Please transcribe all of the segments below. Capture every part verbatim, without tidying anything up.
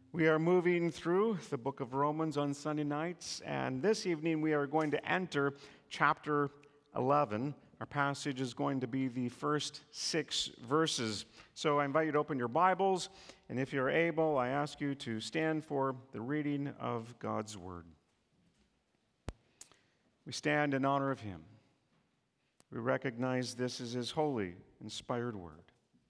We are moving through the book of Romans on Sunday nights, and this evening we are going to enter chapter eleven. Our passage is going to be the first six verses. So I invite you to open your Bibles, and if you're able, I ask you to stand for the reading of God's Word. We stand in honor of Him. We recognize this is His holy, inspired Word.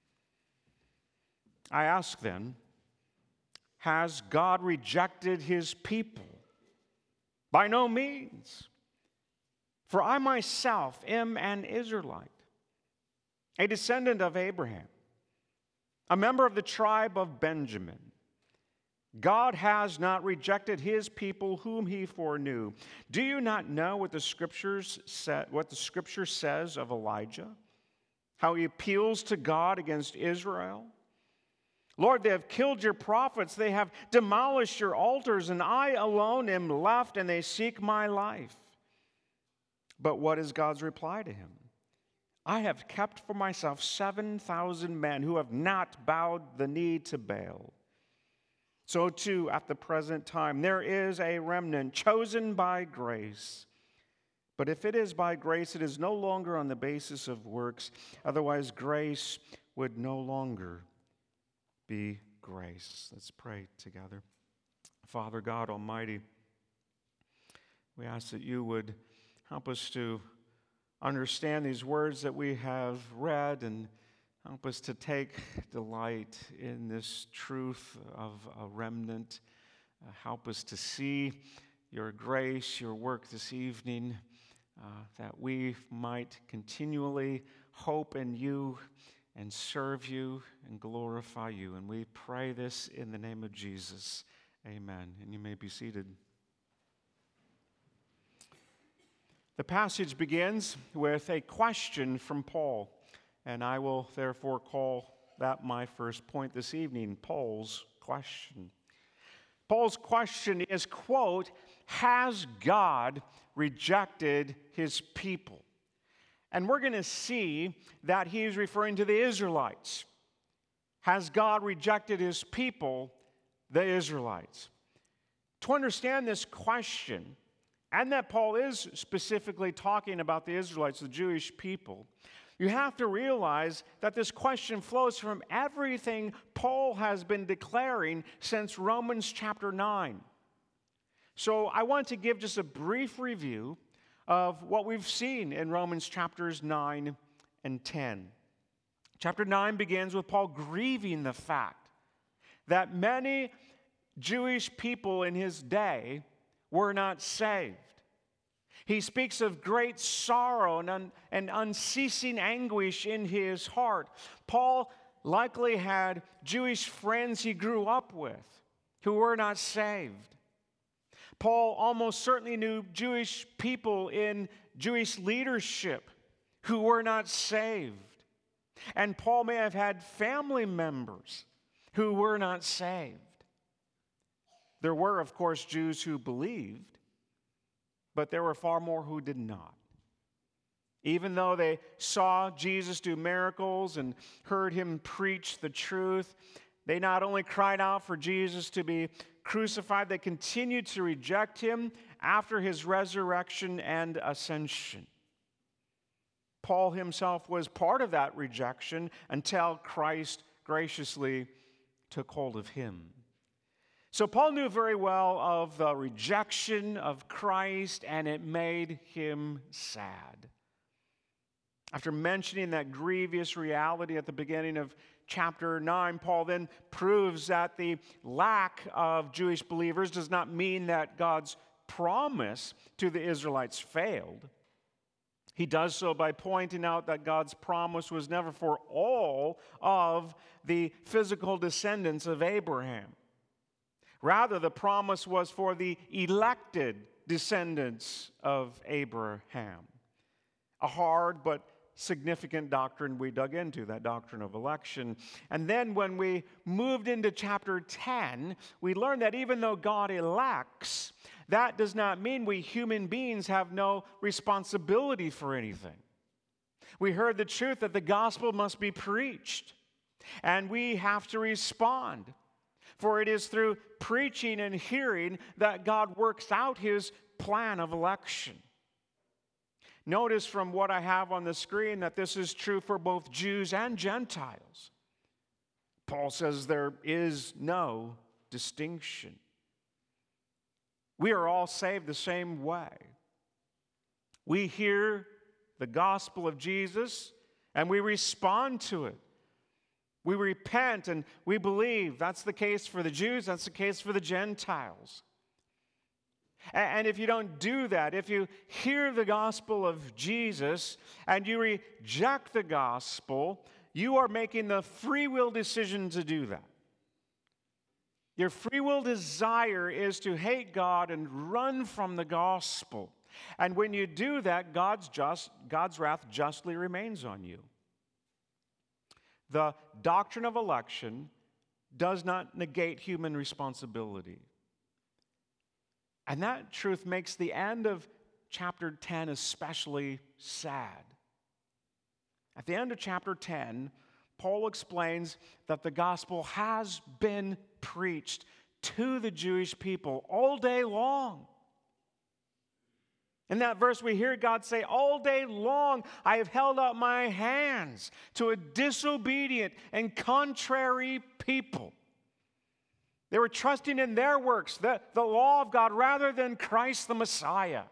I ask then, has God rejected His people? By no means. For I myself am an Israelite, a descendant of Abraham, a member of the tribe of Benjamin. God has not rejected His people whom He foreknew. Do you not know what the Scriptures say, what the Scripture says of Elijah? How he appeals to God against Israel? Lord, they have killed your prophets, they have demolished your altars, and I alone am left, and they seek my life. But what is God's reply to him? I have kept for myself seven thousand men who have not bowed the knee to Baal. So too, at the present time, there is a remnant chosen by grace. But if it is by grace, it is no longer on the basis of works. Otherwise, grace would no longer be grace. Let's pray together. Father God Almighty, we ask that you would help us to understand these words that we have read and help us to take delight in this truth of a remnant. Uh, help us to see your grace, your work this evening, uh, that we might continually hope in you and serve you and glorify you. And we pray this in the name of Jesus. Amen. And you may be seated. The passage begins with a question from Paul, and I will therefore call that my first point this evening, Paul's question. Paul's question is, quote, has God rejected his people? And we're going to see that he's referring to the Israelites. Has God rejected his people, the Israelites? To understand this question, and that Paul is specifically talking about the Israelites, the Jewish people, you have to realize that this question flows from everything Paul has been declaring since Romans chapter nine. So I want to give just a brief review of what we've seen in Romans chapters nine and ten. Chapter nine begins with Paul grieving the fact that many Jewish people in his day were not saved. He speaks of great sorrow and, un- and unceasing anguish in his heart. Paul likely had Jewish friends he grew up with who were not saved. Paul almost certainly knew Jewish people in Jewish leadership who were not saved. And Paul may have had family members who were not saved. There were, of course, Jews who believed, but there were far more who did not. Even though they saw Jesus do miracles and heard him preach the truth, they not only cried out for Jesus to be crucified, they continued to reject him after his resurrection and ascension. Paul himself was part of that rejection until Christ graciously took hold of him. So Paul knew very well of the rejection of Christ, and it made him sad. After mentioning that grievous reality at the beginning of chapter nine, Paul then proves that the lack of Jewish believers does not mean that God's promise to the Israelites failed. He does so by pointing out that God's promise was never for all of the physical descendants of Abraham. Rather, the promise was for the elected descendants of Abraham. A hard but significant doctrine we dug into, that doctrine of election. And then when we moved into chapter ten, we learned that even though God elects, that does not mean we human beings have no responsibility for anything. We heard the truth that the gospel must be preached, and we have to respond. For it is through preaching and hearing that God works out his plan of election. Notice from what I have on the screen that this is true for both Jews and Gentiles. Paul says there is no distinction. We are all saved the same way. We hear the gospel of Jesus and we respond to it. We repent and we believe. That's the case for the Jews, that's the case for the Gentiles. And if you don't do that, if you hear the gospel of Jesus and you reject the gospel, you are making the free will decision to do that. Your free will desire is to hate God and run from the gospel. And when you do that, God's just, God's wrath justly remains on you. The doctrine of election does not negate human responsibility. And that truth makes the end of chapter ten especially sad. At the end of chapter ten, Paul explains that the gospel has been preached to the Jewish people all day long. In that verse, we hear God say, all day long I have held out my hands to a disobedient and contrary people. They were trusting in their works, the, the law of God, rather than Christ the Messiah.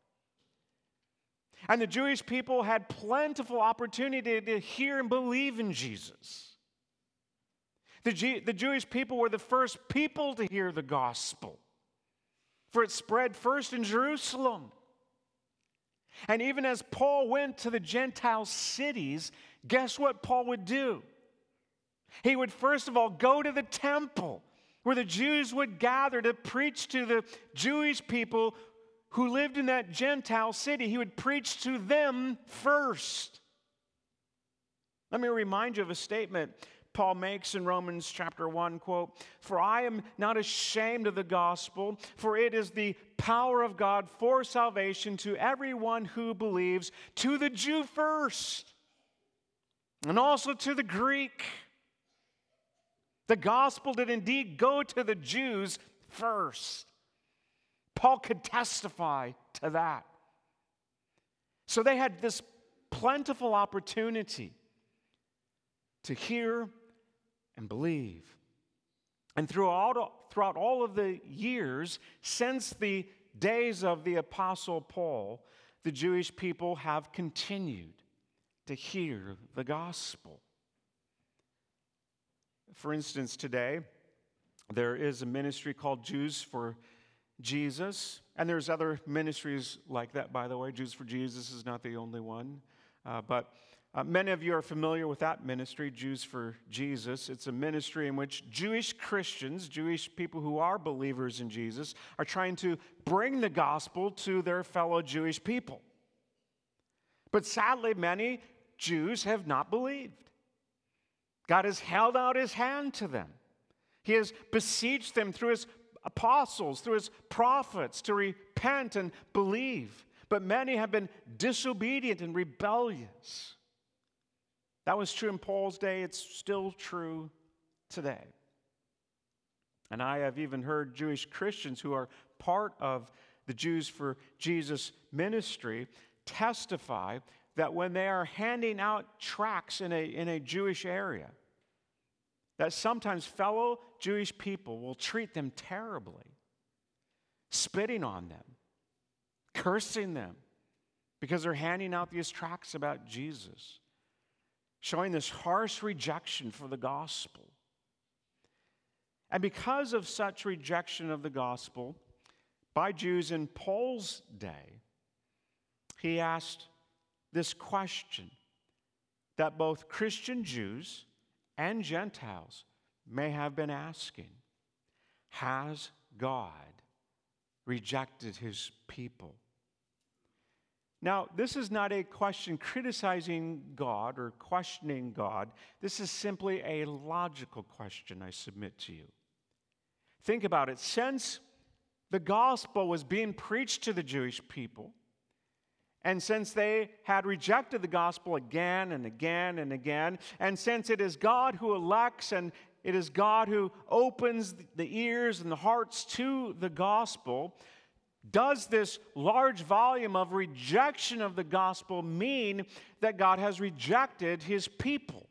And the Jewish people had plentiful opportunity to hear and believe in Jesus. The, G, the Jewish people were the first people to hear the gospel, for it spread first in Jerusalem. And even as Paul went to the Gentile cities, guess what Paul would do? He would first of all go to the temple, where the Jews would gather to preach to the Jewish people who lived in that Gentile city. He would preach to them first. Let me remind you of a statement Paul makes in Romans chapter one, quote, "For I am not ashamed of the gospel, for it is the power of God for salvation to everyone who believes, to the Jew first, and also to the Greek." The gospel did indeed go to the Jews first. Paul could testify to that. So they had this plentiful opportunity to hear and believe. And throughout, throughout all of the years since the days of the Apostle Paul, the Jewish people have continued to hear the gospel. For instance, today, there is a ministry called Jews for Jesus, and there's other ministries like that, by the way. Jews for Jesus is not the only one. Uh, but uh, many of you are familiar with that ministry, Jews for Jesus. It's a ministry in which Jewish Christians, Jewish people who are believers in Jesus, are trying to bring the gospel to their fellow Jewish people. But sadly, many Jews have not believed. God has held out his hand to them. He has beseeched them through his apostles, through his prophets, to repent and believe. But many have been disobedient and rebellious. That was true in Paul's day. It's still true today. And I have even heard Jewish Christians who are part of the Jews for Jesus ministry testify that when they are handing out tracts in a, in a Jewish area, that sometimes fellow Jewish people will treat them terribly, spitting on them, cursing them, because they're handing out these tracts about Jesus, showing this harsh rejection for the gospel. And because of such rejection of the gospel by Jews in Paul's day, he asked this question that both Christian Jews and Gentiles may have been asking: has God rejected his people? Now, this is not a question criticizing God or questioning God. This is simply a logical question I submit to you. Think about it. Since the gospel was being preached to the Jewish people, and since they had rejected the gospel again and again and again, and since it is God who elects and it is God who opens the ears and the hearts to the gospel. Does this large volume of rejection of the gospel mean that God has rejected his people?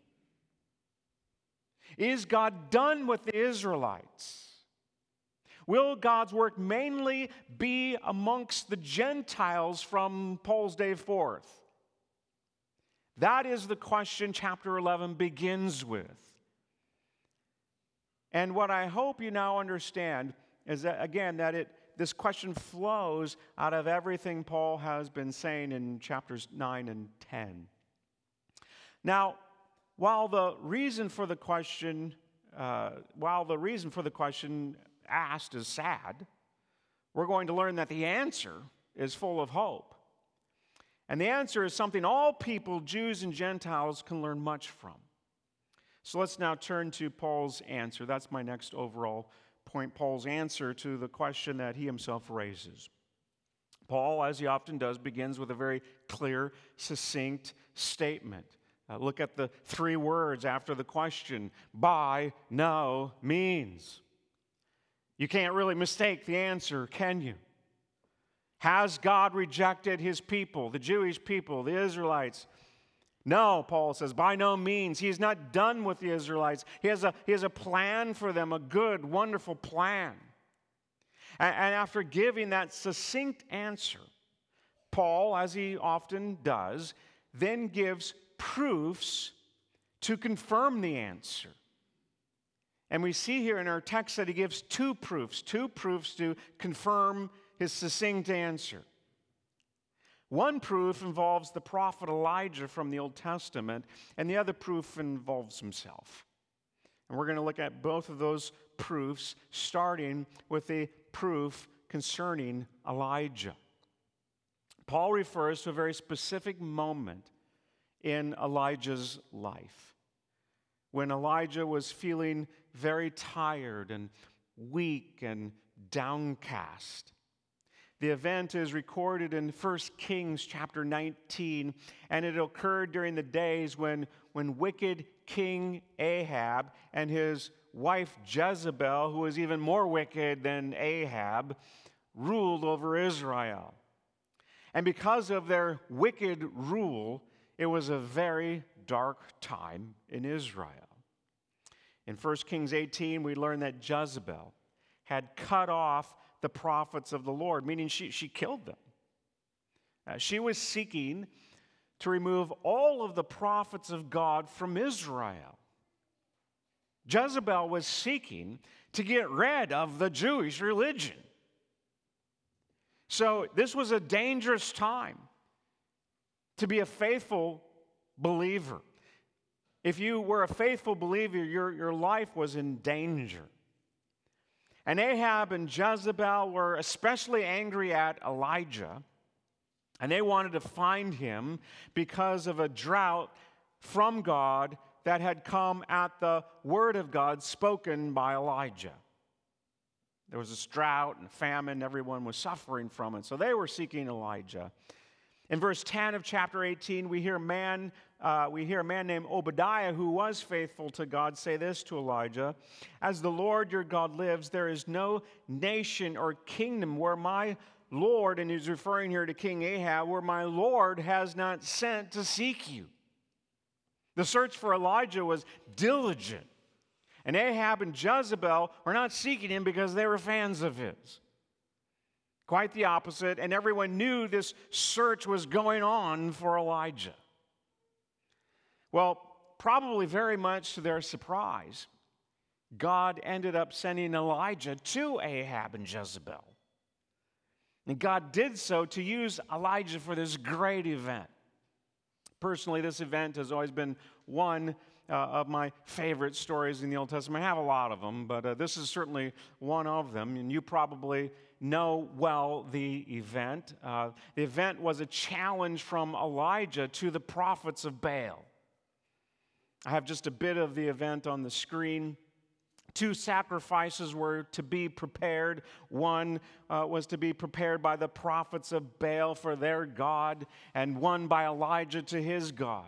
Is God done with the Israelites? Will God's work mainly be amongst the Gentiles from Paul's day forth? That is the question chapter eleven begins with. And what I hope you now understand is that, again, that it this question flows out of everything Paul has been saying in chapters nine and ten. Now, while the reason for the question, uh, while the reason for the question asked is sad, we're going to learn that the answer is full of hope. And the answer is something all people, Jews and Gentiles, can learn much from. So let's now turn to Paul's answer. That's my next overall point, Paul's answer to the question that he himself raises. Paul, as he often does, begins with a very clear, succinct statement. Uh, look at the three words after the question: by no means. You can't really mistake the answer, can you? Has God rejected his people, the Jewish people, the Israelites? No, Paul says, by no means. He is not done with the Israelites. He has a, he has a plan for them, a good, wonderful plan. And, and after giving that succinct answer, Paul, as he often does, then gives proofs to confirm the answer. And we see here in our text that he gives two proofs, two proofs to confirm his succinct answer. One proof involves the prophet Elijah from the Old Testament, and the other proof involves himself. And we're going to look at both of those proofs, starting with the proof concerning Elijah. Paul refers to a very specific moment in Elijah's life, when Elijah was feeling very tired and weak and downcast. The event is recorded in First Kings chapter nineteen, and it occurred during the days when, when wicked King Ahab and his wife Jezebel, who was even more wicked than Ahab, ruled over Israel. And because of their wicked rule, it was a very dark time in Israel. In First Kings eighteen, we learn that Jezebel had cut off the prophets of the Lord, meaning she, she killed them. Uh, she was seeking to remove all of the prophets of God from Israel. Jezebel was seeking to get rid of the Jewish religion. So this was a dangerous time to be a faithful believer. If you were a faithful believer, your, your life was in danger. And Ahab and Jezebel were especially angry at Elijah, and they wanted to find him because of a drought from God that had come at the word of God spoken by Elijah. There was this drought and famine, everyone was suffering from it, so they were seeking Elijah. In verse ten of chapter eighteen, we hear a man, uh, we hear a man named Obadiah, who was faithful to God, say this to Elijah: "As the Lord your God lives, there is no nation or kingdom where my Lord," and he's referring here to King Ahab, "where my Lord has not sent to seek you." The search for Elijah was diligent, and Ahab and Jezebel were not seeking him because they were fans of his. Quite the opposite, and everyone knew this search was going on for Elijah. Well, probably very much to their surprise, God ended up sending Elijah to Ahab and Jezebel. And God did so to use Elijah for this great event. Personally, this event has always been one uh, of my favorite stories in the Old Testament. I have a lot of them, but uh, this is certainly one of them, and you probably know well the event. Uh, the event was a challenge from Elijah to the prophets of Baal. I have just a bit of the event on the screen. Two sacrifices were to be prepared. One uh, was to be prepared by the prophets of Baal for their God, and one by Elijah to his God.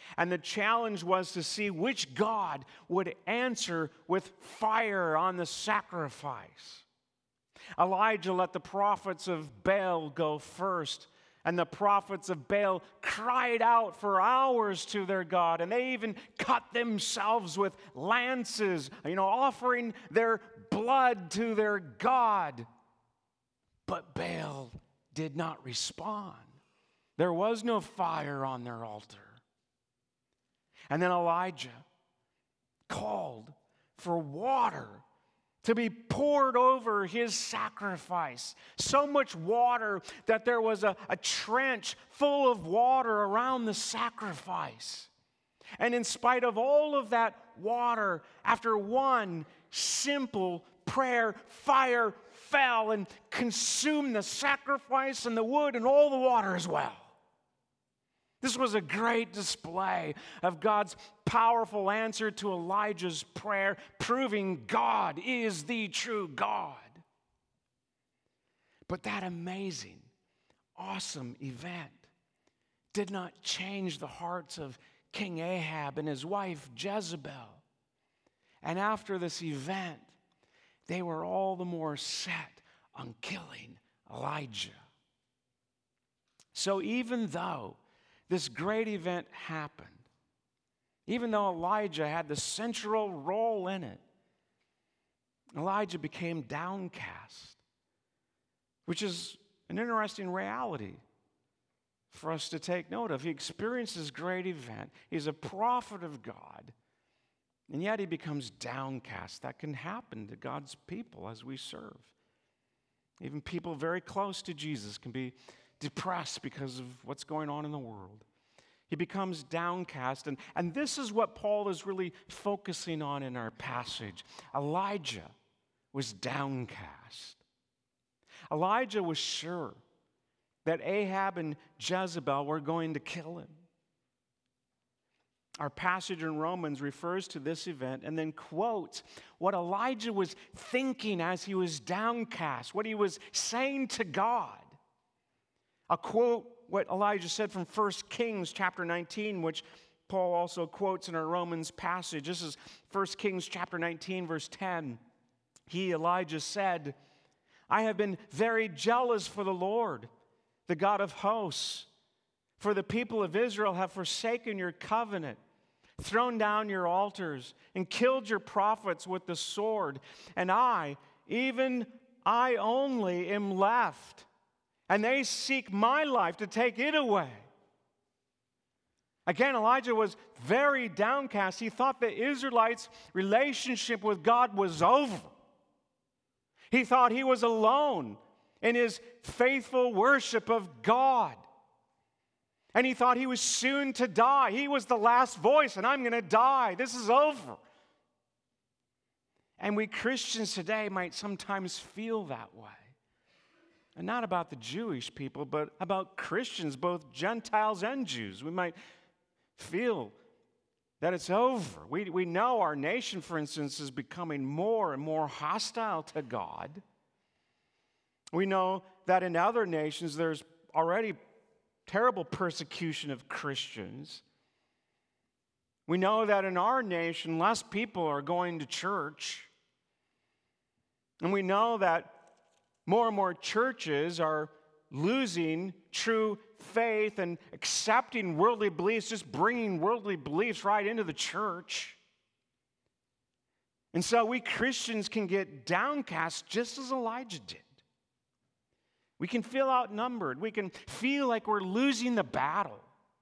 And the challenge was to see which God would answer with fire on the sacrifice. Elijah let the prophets of Baal go first. And the prophets of Baal cried out for hours to their God. And they even cut themselves with lances, you know, offering their blood to their God. But Baal did not respond. There was no fire on their altar. And then Elijah called for water to be poured over his sacrifice. So much water that there was a, a trench full of water around the sacrifice. And in spite of all of that water, after one simple prayer, fire fell and consumed the sacrifice and the wood and all the water as well. This was a great display of God's powerful answer to Elijah's prayer, proving God is the true God. But that amazing, awesome event did not change the hearts of King Ahab and his wife Jezebel. And after this event, they were all the more set on killing Elijah. So even though this great event happened, even though Elijah had the central role in it, Elijah became downcast, which is an interesting reality for us to take note of. He experienced this great event. He's a prophet of God, and yet he becomes downcast. That can happen to God's people as we serve. Even people very close to Jesus can be depressed because of what's going on in the world. He becomes downcast, and, and this is what Paul is really focusing on in our passage. Elijah was downcast. Elijah was sure that Ahab and Jezebel were going to kill him. Our passage in Romans refers to this event and then quotes what Elijah was thinking as he was downcast, what he was saying to God. I'll quote what Elijah said from First Kings chapter nineteen, which Paul also quotes in our Romans passage. This is First Kings chapter nineteen, verse ten. He, Elijah, said, I have been very jealous for the Lord, the God of hosts. For the people of Israel have forsaken your covenant, thrown down your altars, and killed your prophets with the sword. And I, even I only, am left. And they seek my life to take it away. Again, Elijah was very downcast. He thought the Israelites' relationship with God was over. He thought he was alone in his faithful worship of God. And he thought he was soon to die. He was the last voice, and I'm going to die. This is over. And we Christians today might sometimes feel that way. And not about the Jewish people, but about Christians, both Gentiles and Jews. We might feel that it's over. We, we know our nation, for instance, is becoming more and more hostile to God. We know that in other nations there's already terrible persecution of Christians. We know that in our nation less people are going to church. And we know that more and more churches are losing true faith and accepting worldly beliefs, just bringing worldly beliefs right into the church. And so we Christians can get downcast just as Elijah did. We can feel outnumbered. We can feel like we're losing the battle.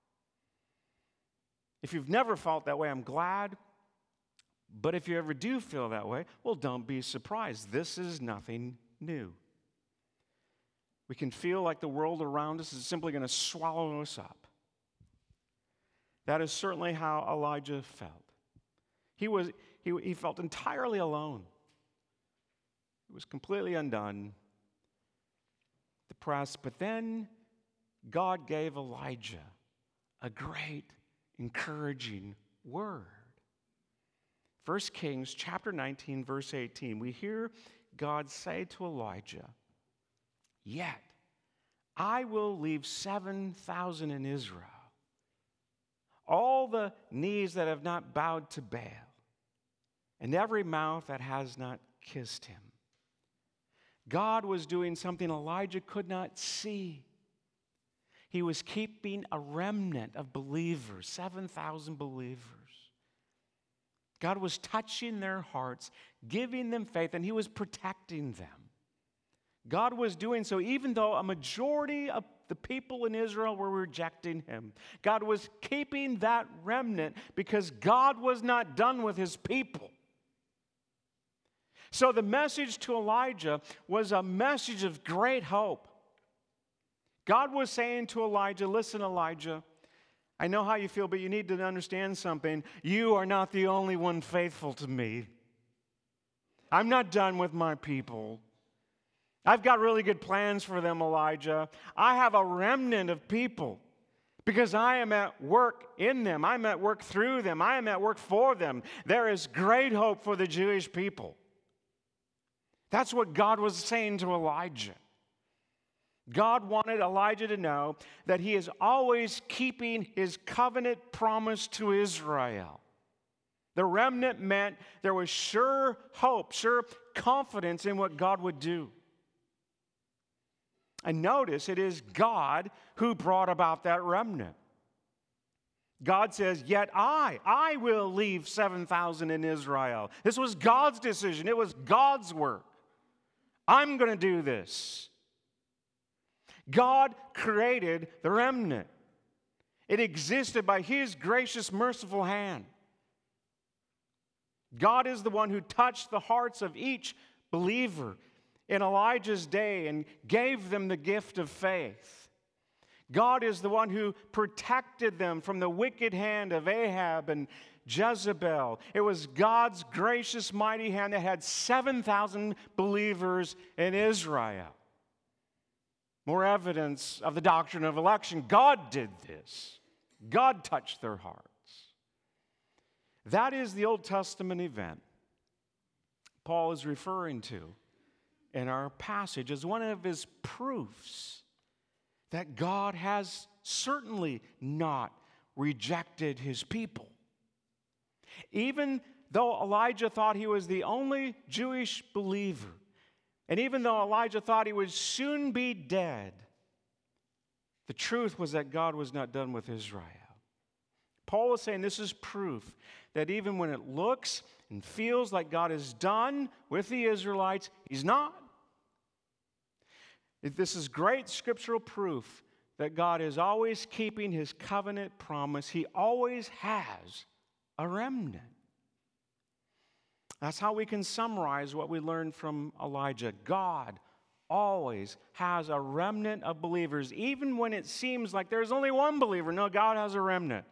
If you've never felt that way, I'm glad. But if you ever do feel that way, well, don't be surprised. This is nothing new. We can feel like the world around us is simply going to swallow us up. That is certainly how Elijah felt. He was he, he felt entirely alone. He was completely undone, depressed. But then God gave Elijah a great, encouraging word. First Kings chapter nineteen, verse eighteen. We hear God say to Elijah, yet I will leave seven thousand in Israel, all the knees that have not bowed to Baal, and every mouth that has not kissed him. God was doing something Elijah could not see. He was keeping a remnant of believers, seven thousand believers. God was touching their hearts, giving them faith, and he was protecting them. God was doing so even though a majority of the people in Israel were rejecting him. God was keeping that remnant because God was not done with his people. So the message to Elijah was a message of great hope. God was saying to Elijah, listen, Elijah, I know how you feel, but you need to understand something. You are not the only one faithful to me. I'm not done with my people. I've got really good plans for them, Elijah. I have a remnant of people because I am at work in them. I'm at work through them. I am at work for them. There is great hope for the Jewish people. That's what God was saying to Elijah. God wanted Elijah to know that he is always keeping his covenant promise to Israel. The remnant meant there was sure hope, sure confidence in what God would do. And notice it is God who brought about that remnant. God says, yet I, I will leave seven thousand in Israel. This was God's decision. It was God's work. I'm going to do this. God created the remnant. It existed by his gracious, merciful hand. God is the one who touched the hearts of each believer in Elijah's day and gave them the gift of faith. God is the one who protected them from the wicked hand of Ahab and Jezebel. It was God's gracious, mighty hand that had seven thousand believers in Israel. More evidence of the doctrine of election. God did this. God touched their hearts. That is the Old Testament event Paul is referring to in our passage as one of his proofs that God has certainly not rejected his people. Even though Elijah thought he was the only Jewish believer, and even though Elijah thought he would soon be dead, the truth was that God was not done with Israel. Paul is saying this is proof that even when it looks and feels like God is done with the Israelites, he's not. This is great scriptural proof that God is always keeping his covenant promise. He always has a remnant. That's how we can summarize what we learned from Elijah. God always has a remnant of believers, even when it seems like there's only one believer. No, God has a remnant.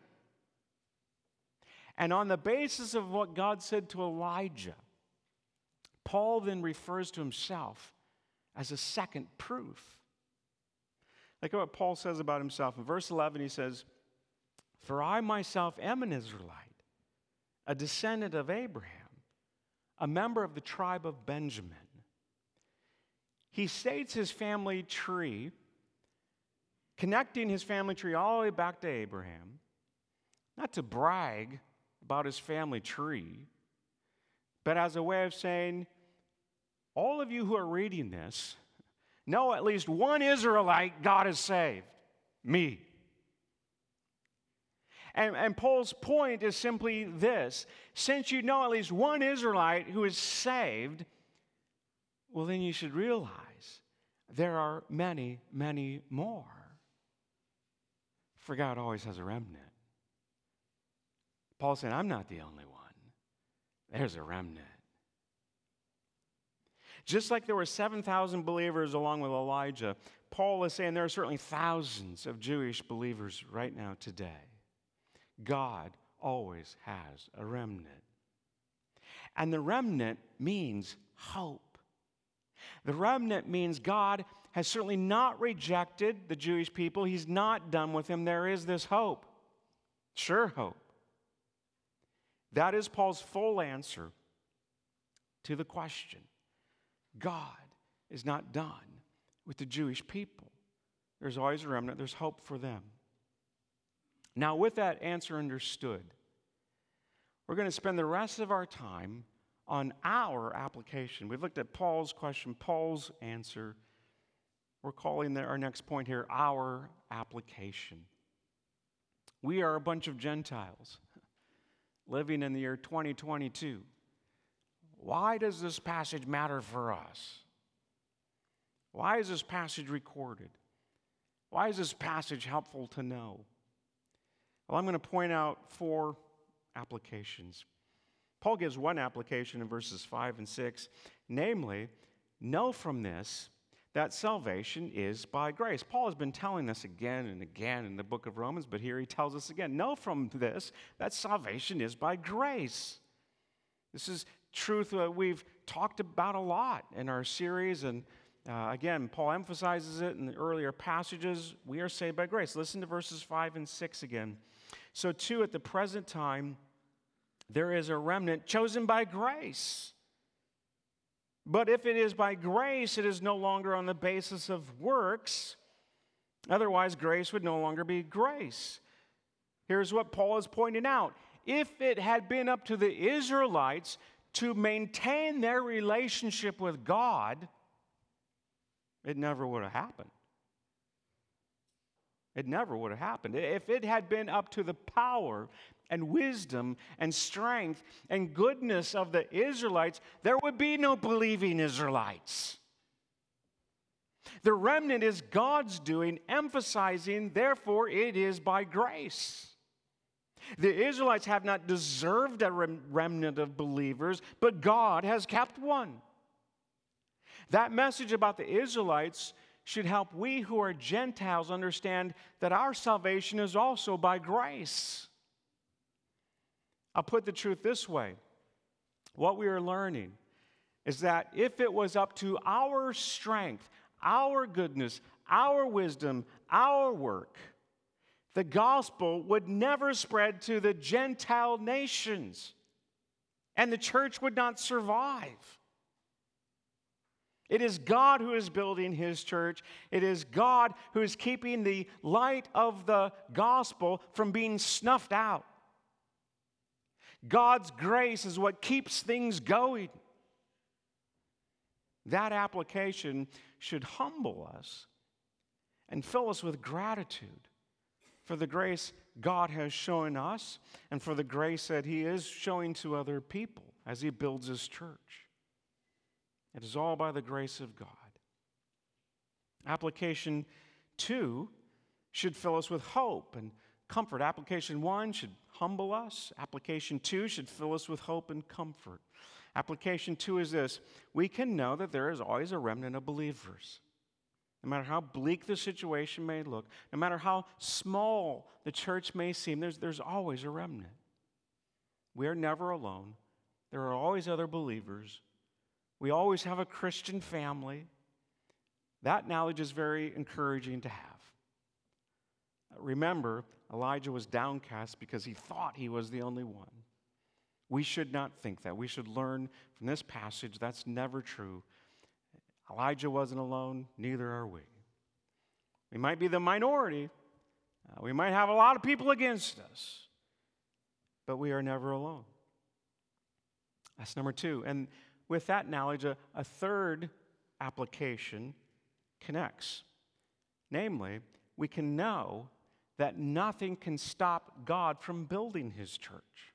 And on the basis of what God said to Elijah, Paul then refers to himself as a second proof. Look at what Paul says about himself. In verse eleven, he says, "For I myself am an Israelite, a descendant of Abraham, a member of the tribe of Benjamin." He states his family tree, connecting his family tree all the way back to Abraham, not to brag about his family tree, but as a way of saying, all of you who are reading this know at least one Israelite God has saved, me. And, and Paul's point is simply this: since you know at least one Israelite who is saved, well, then you should realize there are many, many more. For God always has a remnant. Paul said, I'm not the only one. There's a remnant. Just like there were seven thousand believers along with Elijah, Paul is saying there are certainly thousands of Jewish believers right now today. God always has a remnant. And the remnant means hope. The remnant means God has certainly not rejected the Jewish people. He's not done with them. There is this hope. Sure hope. That is Paul's full answer to the question. God is not done with the Jewish people. There's always a remnant. There's hope for them. Now, with that answer understood, we're going to spend the rest of our time on our application. We've looked at Paul's question, Paul's answer. We're calling our next point here our application. We are a bunch of Gentiles living in the year twenty twenty-two. Why does this passage matter for us? Why is this passage recorded? Why is this passage helpful to know? Well, I'm going to point out four applications. Paul gives one application in verses five and six, namely, know from this that salvation is by grace. Paul has been telling us again and again in the book of Romans, but here he tells us again, know from this that salvation is by grace. This is truth that we've talked about a lot in our series, and uh, again, Paul emphasizes it in the earlier passages. We are saved by grace. Listen to verses five and six again. So too, at the present time, there is a remnant chosen by grace. But if it is by grace, it is no longer on the basis of works. Otherwise, grace would no longer be grace. Here's what Paul is pointing out. If it had been up to the Israelites to maintain their relationship with God, it never would have happened. It never would have happened. If it had been up to the power and wisdom and strength and goodness of the Israelites, there would be no believing Israelites. The remnant is God's doing, emphasizing, therefore, it is by grace. The Israelites have not deserved a rem- remnant of believers, but God has kept one. That message about the Israelites should help we who are Gentiles understand that our salvation is also by grace. I'll put the truth this way. What we are learning is that if it was up to our strength, our goodness, our wisdom, our work, the gospel would never spread to the Gentile nations, and the church would not survive. It is God who is building his church. It is God who is keeping the light of the gospel from being snuffed out. God's grace is what keeps things going. That application should humble us and fill us with gratitude for the grace God has shown us and for the grace that he is showing to other people as he builds his church. It is all by the grace of God. Application two should fill us with hope and comfort. Application one should humble us. Application two should fill us with hope and comfort. Application two is this: we can know that there is always a remnant of believers. No matter how bleak the situation may look, no matter how small the church may seem, there's, there's always a remnant. We are never alone. There are always other believers. We always have a Christian family. That knowledge is very encouraging to have. Remember, Elijah was downcast because he thought he was the only one. We should not think that. We should learn from this passage that's never true. Elijah wasn't alone, neither are we. We might be the minority. Uh, we might have a lot of people against us, but we are never alone. That's number two. And with that knowledge, a, a third application connects. Namely, we can know that nothing can stop God from building his church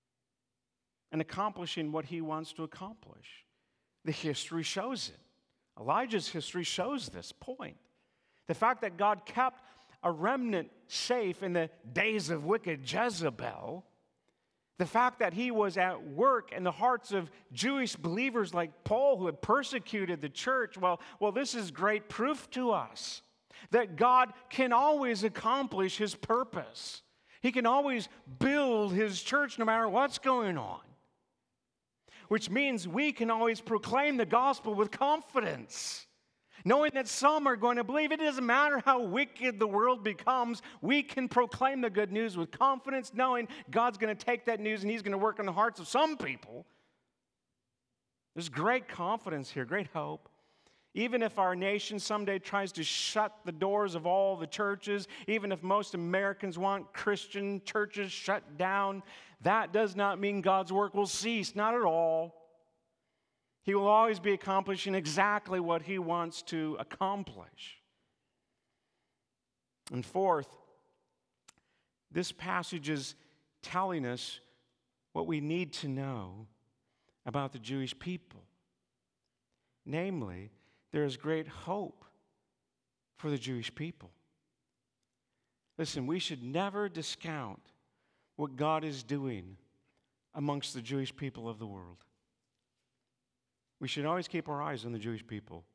and accomplishing what he wants to accomplish. The history shows it. Elijah's history shows this point. The fact that God kept a remnant safe in the days of wicked Jezebel, the fact that he was at work in the hearts of Jewish believers like Paul who had persecuted the church, well, well, this is great proof to us that God can always accomplish his purpose. He can always build his church no matter what's going on, which means we can always proclaim the gospel with confidence, knowing that some are going to believe. It doesn't matter how wicked the world becomes, we can proclaim the good news with confidence, knowing God's going to take that news and he's going to work on the hearts of some people. There's great confidence here, great hope. Even if our nation someday tries to shut the doors of all the churches, even if most Americans want Christian churches shut down, that does not mean God's work will cease. Not at all. He will always be accomplishing exactly what He wants to accomplish. And fourth, this passage is telling us what we need to know about the Jewish people. Namely, there is great hope for the Jewish people. Listen, we should never discount what God is doing amongst the Jewish people of the world. We should always keep our eyes on the Jewish people.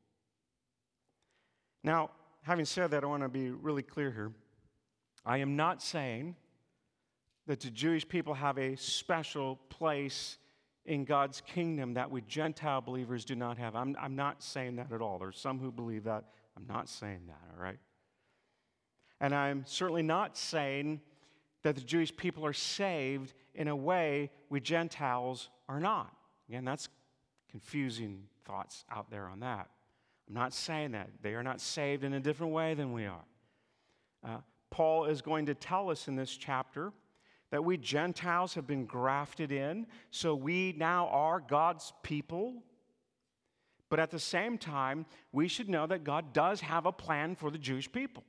Now, having said that, I want to be really clear here. I am not saying that the Jewish people have a special place in God's kingdom that we Gentile believers do not have. I'm, I'm not saying that at all. There's some who believe that. I'm not saying that, all right? And I'm certainly not saying that the Jewish people are saved in a way we Gentiles are not. Again, that's confusing thoughts out there on that. I'm not saying that. They are not saved in a different way than we are. Uh, Paul is going to tell us in this chapter that we Gentiles have been grafted in, so we now are God's people. But at the same time, we should know that God does have a plan for the Jewish people.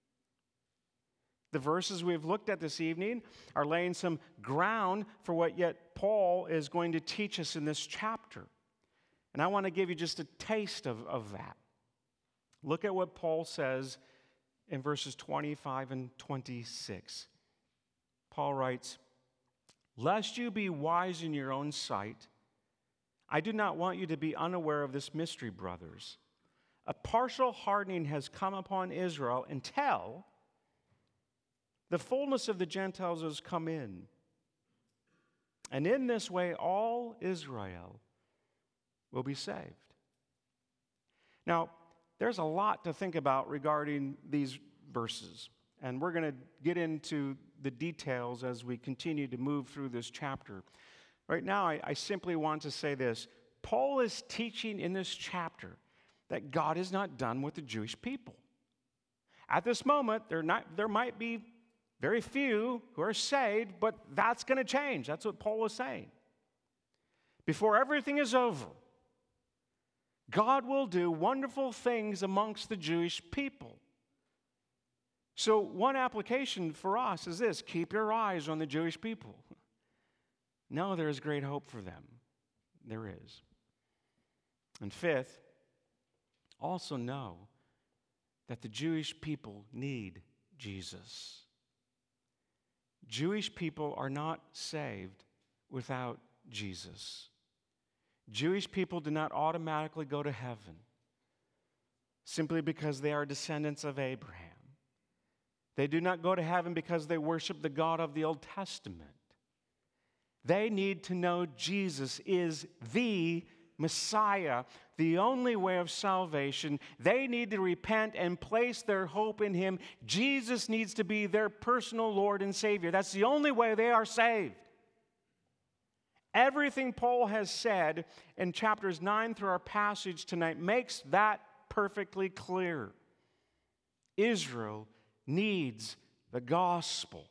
The verses we've looked at this evening are laying some ground for what yet Paul is going to teach us in this chapter. And I want to give you just a taste of, of that. Look at what Paul says in verses twenty-five and twenty-six. Paul writes, "Lest you be wise in your own sight, I do not want you to be unaware of this mystery, brothers. A partial hardening has come upon Israel until the fullness of the Gentiles has come in. And in this way, all Israel will be saved." Now, there's a lot to think about regarding these verses. And we're going to get into the details as we continue to move through this chapter. Right now, I, I simply want to say this. Paul is teaching in this chapter that God is not done with the Jewish people. At this moment, there, not, there might be very few who are saved, but that's going to change. That's what Paul is saying. Before everything is over, God will do wonderful things amongst the Jewish people. So one application for us is this: keep your eyes on the Jewish people. No, there is great hope for them. There is. And fifth, also know that the Jewish people need Jesus. Jewish people are not saved without Jesus. Jewish people do not automatically go to heaven simply because they are descendants of Abraham. They do not go to heaven because they worship the God of the Old Testament. They need to know Jesus is the Messiah, the only way of salvation. They need to repent and place their hope in Him. Jesus needs to be their personal Lord and Savior. That's the only way they are saved. Everything Paul has said in chapters nine through our passage tonight makes that perfectly clear. Israel needs the gospel,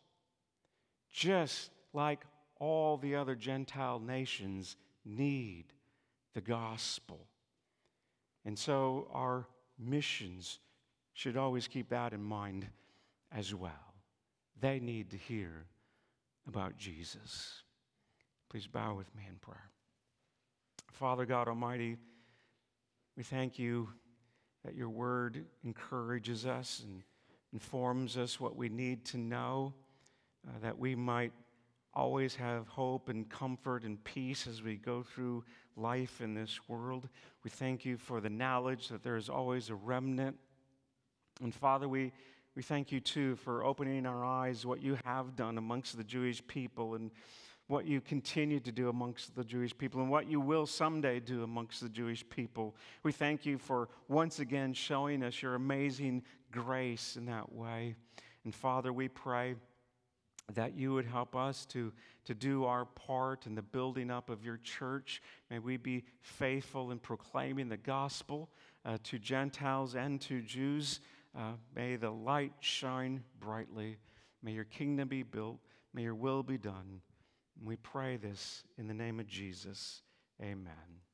just like all the other Gentile nations need the gospel. And so our missions should always keep that in mind as well. They need to hear about Jesus. Please bow with me in prayer. Father God Almighty, we thank you that your word encourages us and informs us what we need to know, uh, that we might always have hope and comfort and peace as we go through life in this world. We thank you for the knowledge that there is always a remnant. And Father, we, we thank you too for opening our eyes, what you have done amongst the Jewish people and what you continue to do amongst the Jewish people and what you will someday do amongst the Jewish people. We thank you for once again showing us your amazing grace in that way. And Father, we pray that you would help us to, to do our part in the building up of your church. May we be faithful in proclaiming the gospel uh, to Gentiles and to Jews. Uh, may the light shine brightly. May your kingdom be built. May your will be done. And we pray this in the name of Jesus. Amen.